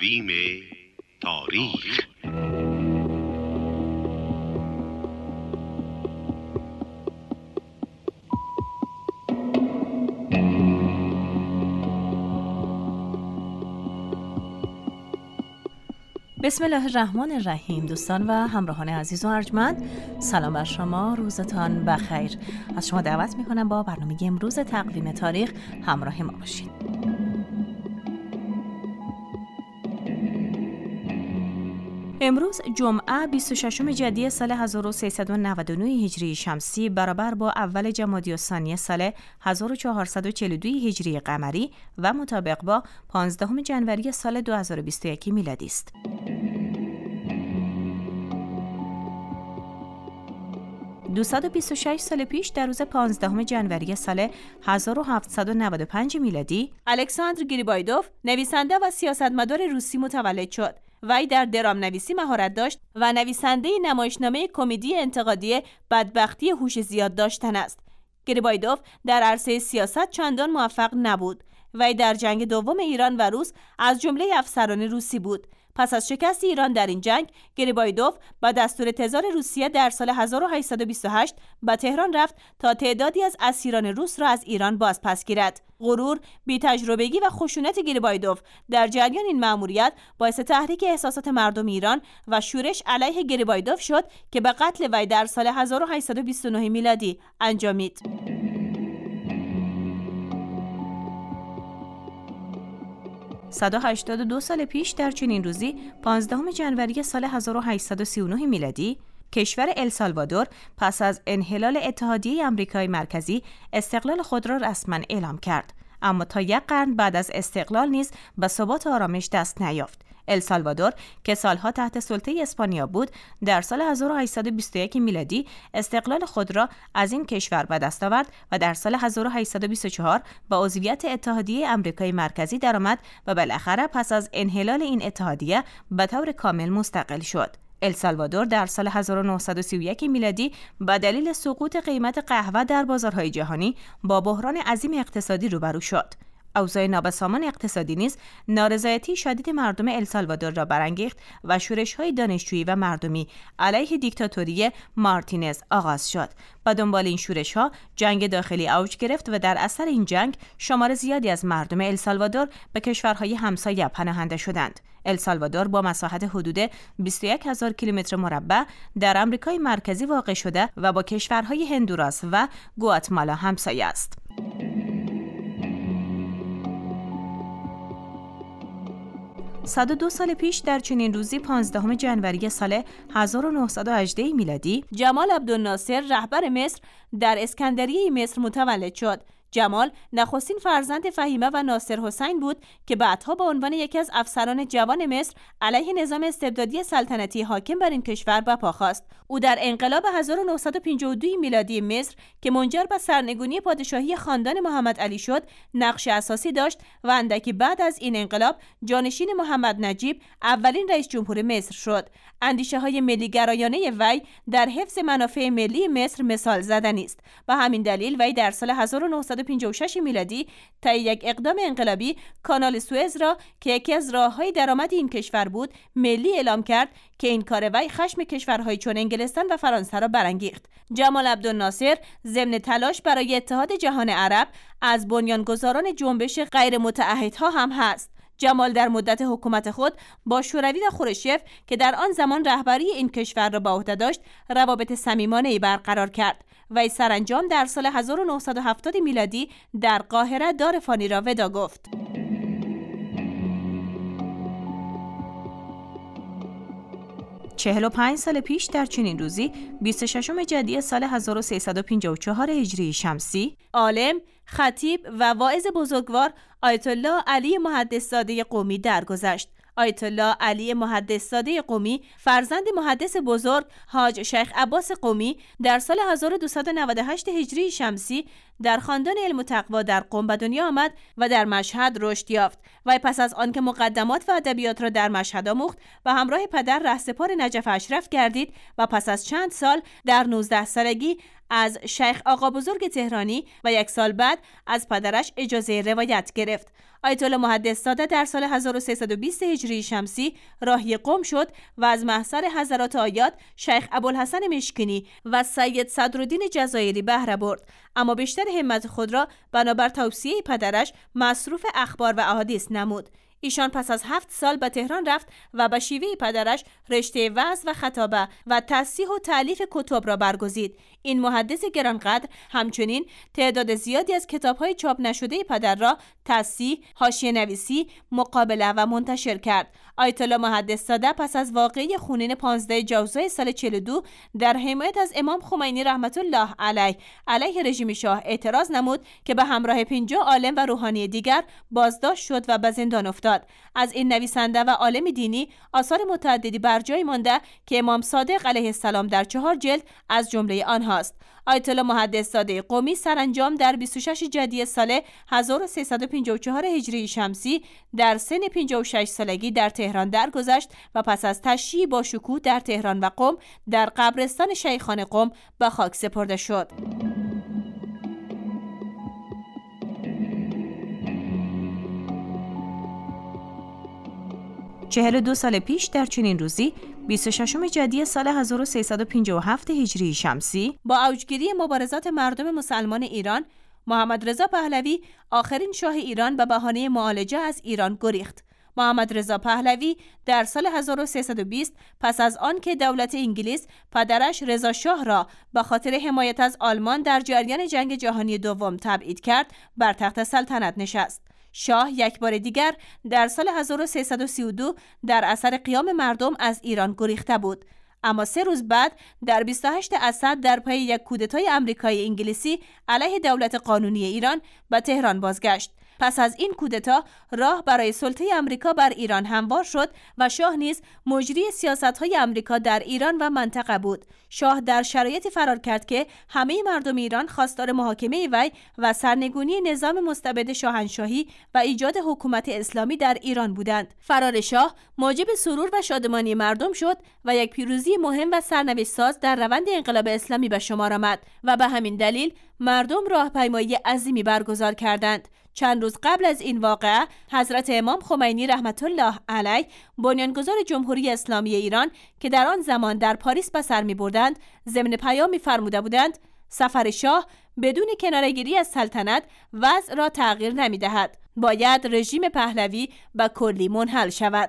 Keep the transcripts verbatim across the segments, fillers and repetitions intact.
تقویم تاریخ. بسم الله الرحمن الرحیم. دوستان و همراهان عزیز و ارجمند، سلام بر شما، روزتان بخیر. از شما دعوت میکنم با برنامه امروز تقویم تاریخ همراه ما باشید. امروز جمعه بیست و ششم جدی سال هزار و سیصد و نود و نه هجری شمسی برابر با اول جمادی الثانی سال هزار و چهارصد و چهل و دو هجری قمری و مطابق با پانزدهم ژانویه سال دو هزار و بیست و یک میلادی است. دویست و بیست و شش سال پیش در روز پانزدهم ژانویه سال هزار و هفتصد و نود و پنج میلادی الکساندر گریبایدوف نویسنده و سیاستمدار روسی متولد شد. وی در درام نویسی مهارت داشت و نویسنده نمایشنامه کمدی انتقادی بدبختی هوش زیاد داشتن است. گریبایدوف در عرصه سیاست چندان موفق نبود. وی در جنگ دوم ایران و روس از جمله افسران روسی بود. پس از شکست ایران در این جنگ، گریبایدوف با دستور تزار روسیه در سال هزار و هشتصد و بیست و هشت به تهران رفت تا تعدادی از اسیران روس را از ایران بازپس گیرد. غرور، بی‌تجربگی و خشونت گریبایدوف در جریان این مأموریت باعث تحریک احساسات مردم ایران و شورش علیه گریبایدوف شد که به قتل وی در سال هزار و هشتصد و بیست و نه میلادی انجامید. صد و هشتاد و دو سال پیش در چنین روزی پانزدهم ژانویه سال هزار و هشتصد و سی و نه میلادی کشور السالوادور پس از انحلال اتحادیه آمریکای مرکزی استقلال خود را رسما اعلام کرد، اما تا یک قرن بعد از استقلال نیز به ثبات و آرامش دست نیافت. السالوادور که سالها تحت سلطه اسپانیا بود، در سال هزار و هشتصد و بیست و یک میلادی استقلال خود را از این کشور به دست آورد و در سال هزار و هشتصد و بیست و چهار به عضویت اتحادیه آمریکای مرکزی درآمد و بالاخره پس از انحلال این اتحادیه به طور کامل مستقل شد. السالوادور در سال هزار و نهصد و سی و یک میلادی به دلیل سقوط قیمت قهوه در بازارهای جهانی با بحران عظیم اقتصادی روبرو شد. اوضاع نابسامان اقتصادی نیز نارضایتی شدید مردم السالوادور را برانگیخت و شورش‌های دانشجویی و مردمی علیه دیکتاتوری مارتینز آغاز شد. با دنبال این شورش‌ها جنگ داخلی اوج گرفت و در اثر این جنگ شمار زیادی از مردم السالوادور به کشورهای همسایه پناهنده شدند. السالوادور با مساحت حدود بیست و یک هزار کیلومتر مربع در آمریکای مرکزی واقع شده و با کشورهای هندوراس و گواتمالا همسایه است. صد و دو سال پیش در چنین روزی پانزدهم ژانویه سال هزار و نهصد و هجده میلادی جمال عبدالناصر رهبر مصر در اسکندریه مصر متولد شد. جمال نخستین فرزند فهیمه و ناصر حسین بود که بعدها به عنوان یکی از افسران جوان مصر علیه نظام استبدادی سلطنتی حاکم بر این کشور برپا خاست. او در انقلاب هزار و نهصد و پنجاه و دو میلادی مصر که منجر به سرنگونی پادشاهی خاندان محمد علی شد نقش اساسی داشت و اندکی بعد از این انقلاب جانشین محمد نجیب اولین رئیس جمهور مصر شد. اندیشه های ملی گرایانه وی در حفظ منافع ملی مصر مثال زدنی است. به همین دلیل وی در سال هزار و نهصد و پنجاه و شش میلادی طی یک اقدام انقلابی کانال سوئز را که یکی از راههای درآمد این کشور بود ملی اعلام کرد که این کار وی خشم کشورهای چون انگلستان و فرانسه را برانگیخت. جمال عبدالناصر ضمن تلاش برای اتحاد جهان عرب از بنیانگذاران جنبش غیر متعهدها هم هست. جمال در مدت حکومت خود با شوروی و خروشچف که در آن زمان رهبری این کشور را به عهده داشت روابط صمیمانه‌ای برقرار کرد. وی سرانجام در سال هزار و نهصد و هفتاد میلادی در قاهره دار فانی را ودا گفت. چهل و پنج سال پیش در چنین روزی بیست و ششم جدی سال هزار و سیصد و پنجاه و چهار هجری شمسی عالم، خطیب و واعظ بزرگوار آیت الله علی محدث زاده قمی درگذشت. آیت الله علی محدث زاده قمی فرزند محدث بزرگ حاج شیخ عباس قمی در سال هزار و دویست و نود و هشت هجری شمسی در خاندان علم و تقوا در قم به دنیا آمد و در مشهد رشد یافت. و پس از آنکه مقدمات و ادبیات را در مشهد آموخت و همراه پدر رهسپار نجف اشرف گردید و پس از چند سال در نوزده سالگی از شیخ آقا بزرگ تهرانی و یک سال بعد از پدرش اجازه روایت گرفت. آیت الله محدث ساده در سال هزار و سیصد و بیست هجری شمسی راهی قم شد و از محضر حضرات آیات شیخ ابوالحسن مشکنی و سید صدرالدین جزایری بهره برد، اما بیشتر همت خود را بنابر توصیه پدرش مصروف اخبار و احادیث نمود. ایشان پس از هفت سال به تهران رفت و به شیوه پدرش رشته وعظ و خطابه و تصحیح و تألیف کتب را برگزید. این محدث گرانقدر همچنین تعداد زیادی از کتاب‌های چاپ نشده پدر را تصحیح، حاشیه نویسی، مقابله و منتشر کرد. آیت الله محدث ساده پس از واقعه خونین پانزده جوزای سال چهل و دو در حمایت از امام خمینی رحمت الله علیه علیه رژیم شاه اعتراض نمود که به همراه پنجاه عالم و روحانی دیگر بازداشت شد و به زندان افتاد. از این نویسنده و عالم دینی آثار متعددی بر جای مانده که امام صادق علیه السلام در چهار جلد از جمله آنهاست. آیت الله محدث ساده قمی سرانجام در بیست و شش جدی سال هزار و سیصد و پنجاه و چهار هجری شمسی در سن پنجاه و شش سالگی در تهران درگذشت و پس از تشییع با شکوه در تهران و قم در قبرستان شیخان قم به خاک سپرده شد. چهل و دو سال پیش در چنین روزی بیست و ششم جدی سال هزار و سیصد و پنجاه و هفت هجری شمسی با اوجگیری مبارزات مردم مسلمان ایران، محمد رضا پهلوی آخرین شاه ایران به بهانه معالجه از ایران گریخت. محمد رضا پهلوی در سال هزار و سیصد و بیست پس از آن که دولت انگلیس پدرش رضا شاه را به خاطر حمایت از آلمان در جریان جنگ جهانی دوم تبعید کرد، بر تخت سلطنت نشست. شاه یک بار دیگر در سال هزار و سیصد و سی و دو در اثر قیام مردم از ایران گریخته بود، اما سه روز بعد در بیست و هشتم اسد در پی یک کودتای آمریکایی انگلیسی علیه دولت قانونی ایران به تهران بازگشت. پس از این کودتا راه برای سلطه آمریکا بر ایران هموار شد و شاه نیز مجری سیاست‌های آمریکا در ایران و منطقه بود. شاه در شرایطی فرار کرد که همه مردم ایران خواستار محاکمه وی و سرنگونی نظام مستبد شاهنشاهی و ایجاد حکومت اسلامی در ایران بودند. فرار شاه موجب سرور و شادمانی مردم شد و یک پیروزی مهم و سرنوشت‌ساز در روند انقلاب اسلامی به شمار آمد و به همین دلیل مردم راهپیمایی عظیمی برگزار کردند. چند روز قبل از این واقعه حضرت امام خمینی رحمت الله علیه بنیانگذار جمهوری اسلامی ایران که در آن زمان در پاریس به سر می‌بردند ضمن پیامی فرموده بودند سفر شاه بدون کناره‌گیری از سلطنت وضع را تغییر نمی‌دهد، باید رژیم پهلوی به کلی منحل شود.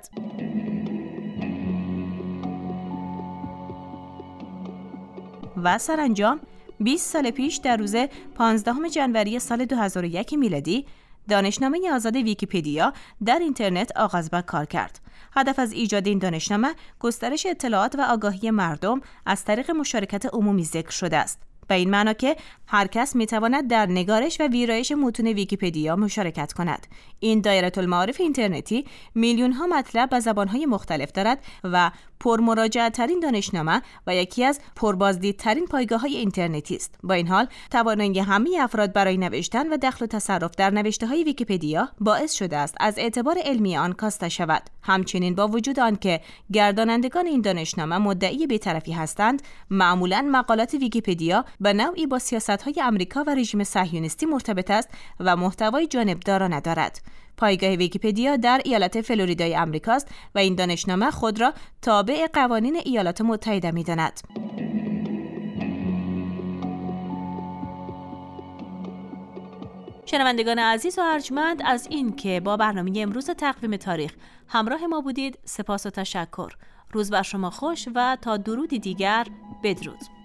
و سرانجام بیست سال پیش در روز پانزدهم ژانویه سال دو هزار و یک میلادی دانشنامه آزاد ویکی‌پدیا در اینترنت آغاز به کار کرد. هدف از ایجاد این دانشنامه گسترش اطلاعات و آگاهی مردم از طریق مشارکت عمومی ذکر شده است. به این معنا که هر کس میتواند در نگارش و ویرایش متون ویکی‌پدیا مشارکت کند. این دایره المعارف اینترنتی میلیون ها مطلب به زبان‌های مختلف دارد و پرمراجعه ترین دانشنامه و یکی از پربازدیدترین پایگاه‌های اینترنتی است. با این حال توانایی همه افراد برای نوشتن و دخل و تصرف در نوشته‌های ویکی‌پدیا باعث شده است از اعتبار علمی آن کاسته شود. همچنین با وجود آنکه گردانندگان این دانشنامه مدعی بی‌طرفی هستند، معمولاً مقالات ویکی‌پدیا به نوعی با سیاست‌های آمریکا و رژیم صهیونیستی مرتبط است و محتوای جانبدارانه دارد. پایگاه ویکی‌پدیا در ایالت فلوریدای آمریکاست و این دانشنامه خود را تابع قوانین ایالات متحده می‌داند. شنوندگان عزیز و ارجمند، از این که با برنامه امروز تقویم تاریخ همراه ما بودید سپاس و تشکر. روز بر شما خوش و تا درودی دیگر بدرود.